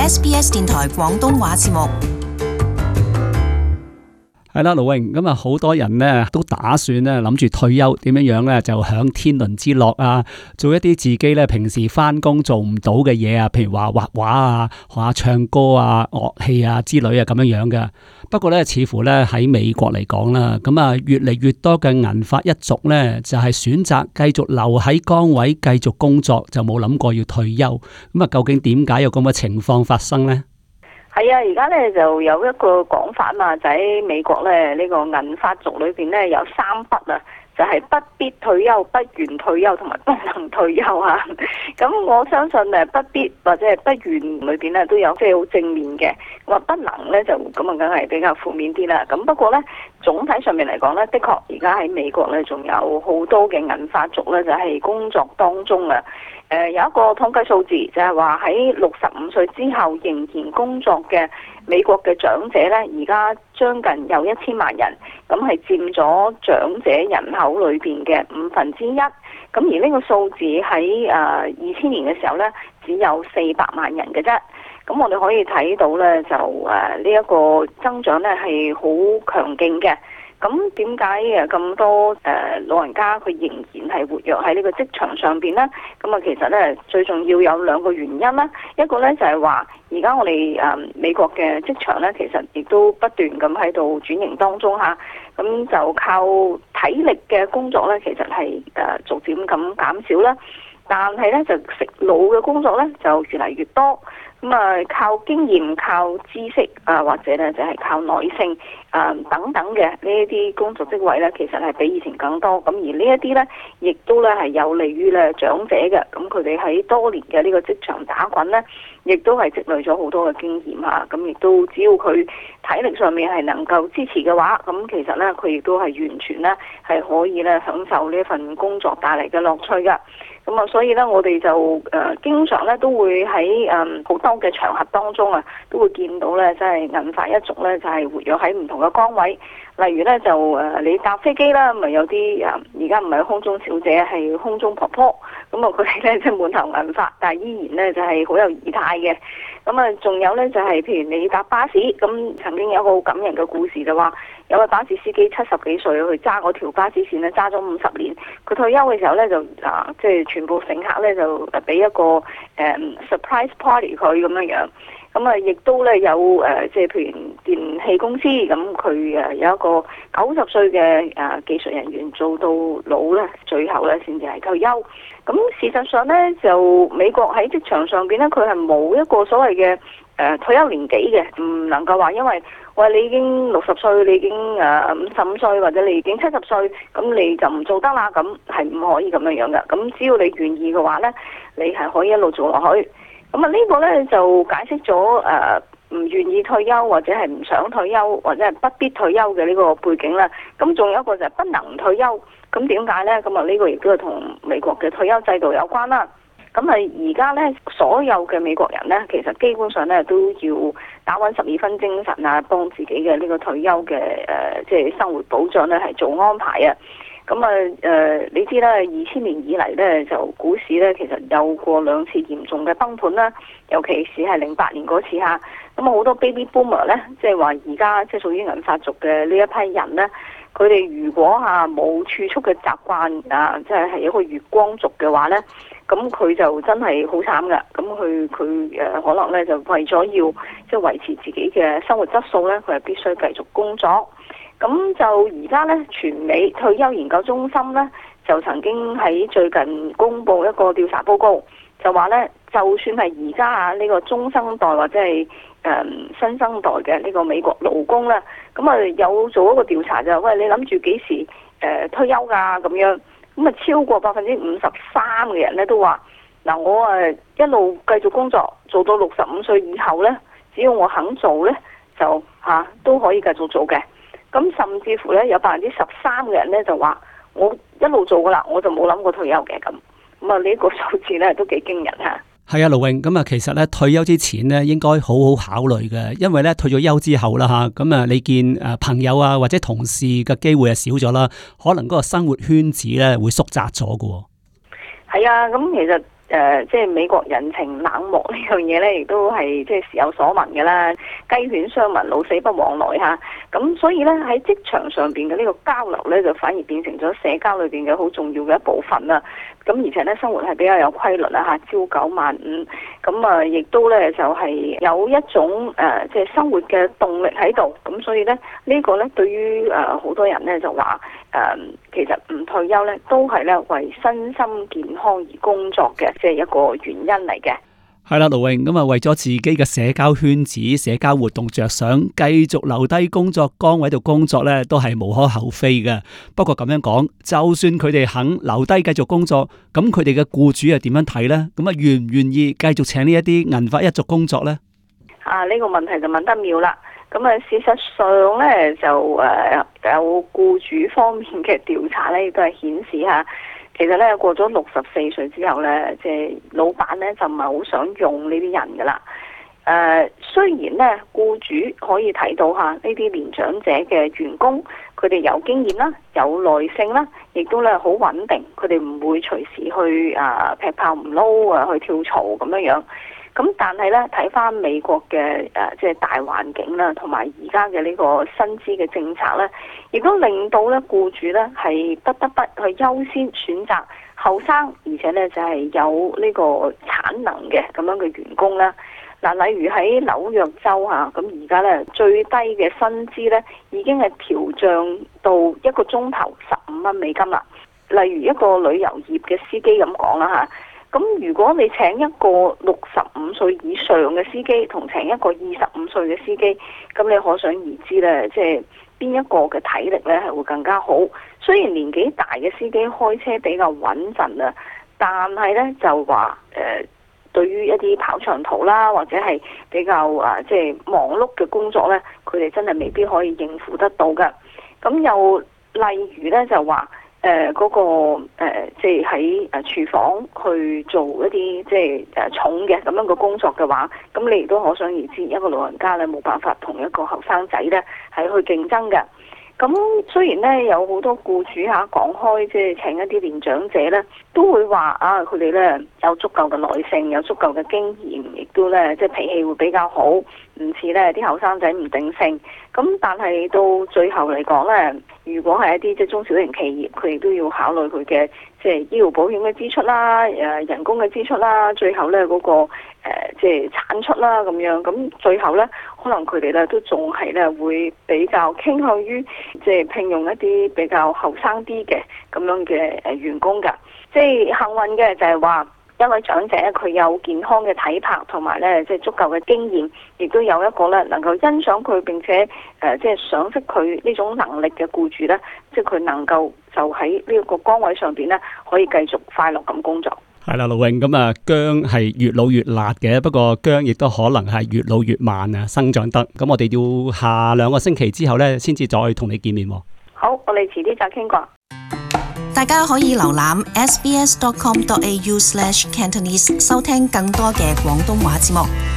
SBS 電台廣東話節目。 係啦，盧穎，咁啊，好多人咧都打算咧諗住退休點樣咧，就享天倫之樂啊，做一啲自己咧平時翻工做唔到嘅嘢啊，譬如話畫畫啊、學下唱歌啊、樂器啊之類啊咁樣嘅。不過咧，似乎咧喺美國嚟講啦，咁啊越嚟越多嘅銀髮一族咧，就係選擇繼續留喺崗位繼續工作，就冇諗過要退休。咁啊，究竟點解有咁嘅情況發生呢？ 係啊，而家咧就有一個講法嘛，就喺美國咧呢個銀髮族裏邊咧有3不啊，就係不必退休、不願退休同埋不能退休啊。咁我相信不必或者係不願裏邊咧都有即係好正面嘅，話不能咧就咁啊，梗係比較負面啲啦。咁不過咧總體上面嚟講咧，的確而家喺美國咧仲有好多嘅銀髮族咧就係工作當中啊。有一個統計數字就係話喺65歲之後仍然工作嘅美國嘅長者咧，而家將近有1000萬人，咁係佔咗長者人口裏邊嘅1/5。咁而呢個數字喺2000年嘅時候咧，只有400萬人嘅啫。咁我哋可以睇到咧，就呢一個增長咧係好強勁嘅。咁點解咁多老人家佢仍然係活躍喺呢個職場上邊呢？咁啊，其實咧最重要有2個原因啦。一個咧就係話，而家我哋美國嘅職場咧，其實亦都不斷咁喺度轉型當中嚇。咁就靠體力嘅工作咧，其實係逐漸咁減少啦。但係咧就食腦嘅工作咧就越嚟越多。咁啊，靠經驗、靠知識啊，或者咧就係靠耐性等等嘅呢一啲工作職位咧，其實係比以前更多。咁而呢一啲咧，亦都咧係有利於咧長者嘅。咁佢哋喺多年嘅呢個職場打滾咧，亦都係積累咗好多嘅經驗嚇。咁亦都只要佢體力上面係能夠支持嘅話，咁其實咧佢亦都係完全咧係可以咧享受呢一份工作帶嚟嘅樂趣噶。咁啊，所以咧，我哋就經常咧都會喺好多嘅場合當中啊，都會見到咧，即係銀髮一族咧，就係活躍喺唔同嘅崗位。例如咧，就你搭飛機啦，咪有啲而家唔係空中小姐，係空中婆婆。咁啊，佢哋咧即係滿頭銀髮，但係依然咧就係好有儀態嘅。咁啊，仲有咧就係譬如你搭巴士，咁曾經有一個好感人嘅故事就話，有個巴士司機70幾歲，佢揸嗰條巴士線咧揸咗50年。佢退休嘅時候咧就即係全部乘客咧就俾一個surprise party 佢咁樣樣。咁啊，亦都咧有即係譬如電器公司，咁佢有一個90歲嘅技術人員做到老咧，最後咧先至係退休。咁事實上咧，就美國喺職場上邊咧，佢係冇一個所謂嘅退休年紀嘅，唔能夠話因為喂你已經60歲，你已經55歲，或者你已經70歲，咁你就唔做得啦，咁係唔可以咁樣樣嘅。咁只要你願意嘅話咧，你係可以一路做落去。咁啊，呢個咧就解釋咗唔願意退休或者係唔想退休或者係不必退休嘅呢個背景啦。咁仲有一個就係不能退休。咁點解咧？咁啊，呢個亦都係同美國嘅退休制度有關啦。咁啊，而家咧所有嘅美國人咧，其實基本上咧都要打穩12分精神啊，幫自己嘅呢個退休嘅即係生活保障咧係做安排啊。咁啊你知啦，2000年以嚟咧就股市咧其實有過2次嚴重嘅崩盤啦，尤其是係08年嗰次嚇。咁啊好多 baby boomer 咧，即係話而家即係屬於銀髮族嘅呢一批人咧，佢哋如果冇儲蓄嘅習慣即係一個月光族嘅話咧，咁佢就真係好慘噶。咁佢可能咧就為咗要即係維持自己嘅生活質素咧，佢係必須繼續工作。咁就而家咧，全美退休研究中心咧就曾經喺最近公布一個調查報告，就話咧，就算係而家呢個中生代或者係新生代嘅呢個美國勞工咧，咁啊有做一個調查就係，喂，你諗住幾時退休㗎咁樣？咁啊超過53%嘅人咧都話，嗱，我一路繼續工作做到65歲以後咧，只要我肯做咧，就都可以繼續做嘅。咁甚至乎咧有13%嘅人咧就話，我一路做噶啦，我就冇諗過退休嘅咁。咁啊呢個數字咧都幾驚人嚇。 係啊，盧穎，咁啊其實咧退休之前咧應該好好考慮嘅，因為咧退咗休之後啦嚇，咁啊你見朋友啊或者同事嘅機會係少咗啦，可能嗰個生活圈子咧會縮窄咗嘅喎。 係啊，咁其實即係美國人情冷漠呢樣嘢咧，亦都係即係時有所聞嘅啦。雞犬相聞，老死不往來嚇。咁所以咧喺職場上邊嘅呢個交流咧，就反而變成咗社交裏邊嘅好重要嘅一部分啦。咁而且咧生活係比較有規律啦嚇，朝九晚五。咁啊，亦都咧就係有一種即係生活嘅動力喺度。咁所以咧呢個咧對於好多人咧就話其實唔退休咧都係咧為身心健康而工作嘅，即係一個原因嚟嘅。 係啦，盧穎，咁啊為咗自己嘅社交圈子、社交活動着想，繼續留低工作崗位度工作咧，都係無可厚非嘅。不過咁樣講，就算佢哋肯留低繼續工作，咁佢哋嘅僱主又點樣睇呢？咁啊願唔願意繼續請呢一啲銀髮一族工作呢？ 呢個問題就問得妙啦。咁啊，事實上咧就有僱主方面嘅調查咧，亦都係顯示下。其實咧過咗64歲之後咧，即係老闆咧就唔係好想用呢啲人噶啦。雖然咧僱主可以睇到下呢啲年長者嘅員工，佢哋有經驗啦，有耐性啦，亦都咧好穩定，佢哋唔會隨時去劈炮唔撈去跳槽咁樣樣。咁但係咧睇翻美國嘅即係大環境啦，同埋而家嘅呢個薪資嘅政策咧，亦都令到咧僱主咧係不得不去優先選擇後生，而且咧就係有呢個產能嘅咁樣嘅員工啦。嗱，例如喺紐約州嚇，咁而家咧最低嘅薪資咧已經係調漲到一個鐘頭15蚊美金啦。例如一個旅遊業嘅司機咁講啦嚇。咁如果你請一個65歲以上嘅司機，同請一個25歲嘅司機，咁你可想而知咧，即係邊一個嘅體力咧係會更加好。雖然年紀大嘅司機開車比較穩陣啊，但係咧就話對於一啲跑長途啦，或者係比較即係忙碌嘅工作咧，佢哋真係未必可以應付得到㗎。咁又例如咧就話。嗰個即係喺廚房去做一啲即係重嘅咁樣嘅工作嘅話，咁你亦都可想而知，一個老人家咧冇辦法同一個後生仔咧係去競爭嘅。咁雖然咧有好多僱主講開，即係請一啲年長者咧，都會話佢哋咧有足夠嘅耐性，有足夠嘅經驗，亦都咧即係脾氣會比較好，唔似咧啲後生仔唔定性。咁但係到最後嚟講咧，如果係一啲即係中小型企業，佢亦都要考慮佢嘅即係醫療保險嘅支出啦，人工嘅支出啦，最後咧嗰個即係產出啦咁樣。咁最後咧，可能佢哋咧都仲係咧會比較傾向於即係聘用一啲比較後生啲嘅咁樣嘅員工㗎。即係幸運嘅就係話，一位長者佢有健康嘅體魄，同埋咧即係足夠嘅經驗，亦都有一個咧能夠欣賞佢並且即係賞識佢呢種能力嘅僱主咧，即係佢能夠就喺呢個崗位上邊咧可以繼續快樂咁工作。 係啦，盧穎，咁啊薑係越老越辣嘅，不過薑亦都可能係越老越慢啊，生長得。咁我哋要下2個星期之後咧，先至再同你見面。 好，我哋遲啲再傾過。 大家可以瀏覽 sbs.com.au/cantonese 收聽更多嘅廣東話節目。